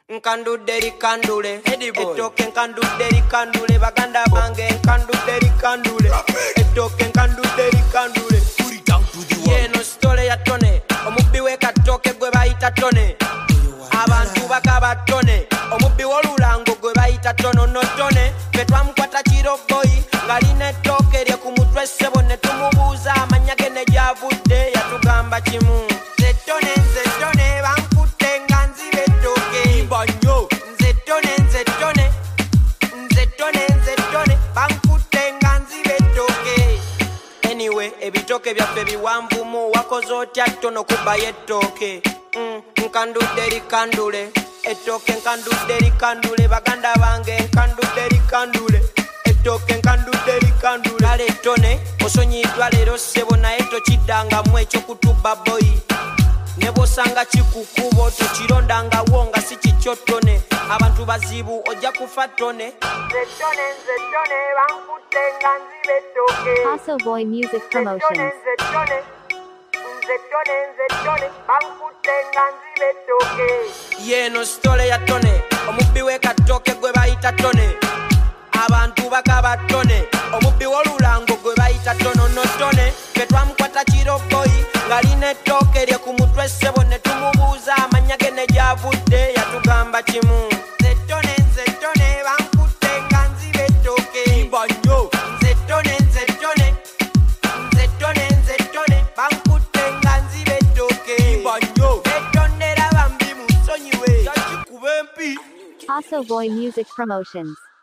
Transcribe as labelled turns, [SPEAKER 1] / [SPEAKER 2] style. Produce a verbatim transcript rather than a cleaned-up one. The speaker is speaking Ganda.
[SPEAKER 1] Nkandudde likandule ettooke nkandudde likandule baganda bange nkandudde likandule ettooke nkandudde likandule yeno sitole ya tone omubbi w'ekatooke gwe bayita tone abantu bakaba tone omubbi w'olulango gwe bayita tonono tone fe twamukwata kiroboyi ng'alina ettooke lye ku mutwe ssebo ne tumubuuza amanya ge ne gy'avudde yatugamba kimu nze tone nze tone bankutte nga nziba ettooke banyo nze tone nze tone nze tone nze tone bankutte nga nziba ettooke anyway ebitooke byaffe biwanvumu wakoze otya ttono kubayo ettooke mm, nkandudde likandule ettooke nkandudde likandule baganda bange nkandudde likandule ettooke nkandudde likandule kale ttone osonyiddwa leero ssebo naye tokiddangamu ekyokutubba boyi ne bw'osanga kikukubo tokirondangawo nga si kikyo ttone abantu bazibu ojja kufa ttone nze ttone nze ttone bankutte nga nziba ettooke
[SPEAKER 2] Paso Boy Music Promotions.
[SPEAKER 1] nze ttone nze ttone nze ttone bankutte nga nziba ettooke yeeno sitole ya ttone omubbi w'ekatooke gwe bayita ttone abantu bakaba ttone omubbi w'olulango gwe bayita tonono ttone fe twamukwata kiroboyi ng'alina ettooke lye ku mutwe ssebo ne tumubuuza amanya ge ne gy'avudde yatugamba kimu nze ttone nze ttone bankutte nga nziba ettooke banyo nze ttone nze ttone nze ttone nze ttone bankutte nga nziba ettooke banyo ettondera bambi mu nsonyiwe yakikuba empi
[SPEAKER 2] Paso Boy Music Promotions.